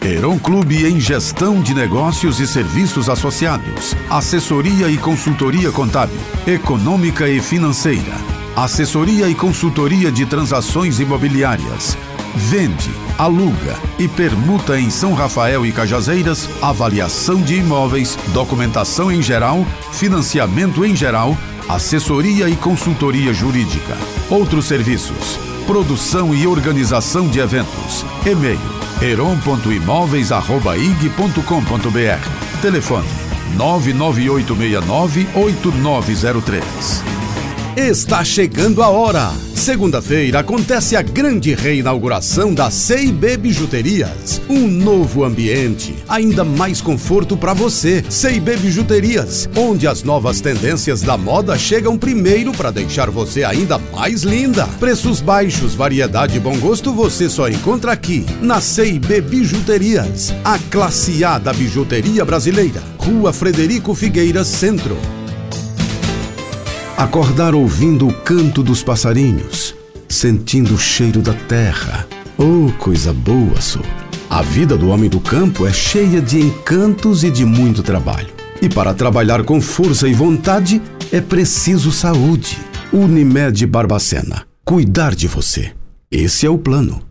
Heron Clube em Gestão de Negócios e Serviços Associados, assessoria e consultoria contábil, econômica e financeira, assessoria e consultoria de transações imobiliárias, vende, aluga e permuta em São Rafael e Cajazeiras, avaliação de imóveis, documentação em geral, financiamento em geral, assessoria e consultoria jurídica. Outros serviços: produção e organização de eventos. E-mail: heron.imóveis@ig.com.br. Telefone: 99869-8903. Está chegando a hora! Segunda-feira acontece a grande reinauguração da C&B Bijuterias. Um novo ambiente, ainda mais conforto para você. C&B Bijuterias, onde as novas tendências da moda chegam primeiro para deixar você ainda mais linda. Preços baixos, variedade e bom gosto você só encontra aqui, na C&B Bijuterias, a classe A da bijuteria brasileira. Rua Frederico Figueiras, Centro. Acordar ouvindo o canto dos passarinhos, sentindo o cheiro da terra. Oh, coisa boa, só. A vida do homem do campo é cheia de encantos e de muito trabalho. E para trabalhar com força e vontade, é preciso saúde. Unimed Barbacena. Cuidar de você. Esse é o plano.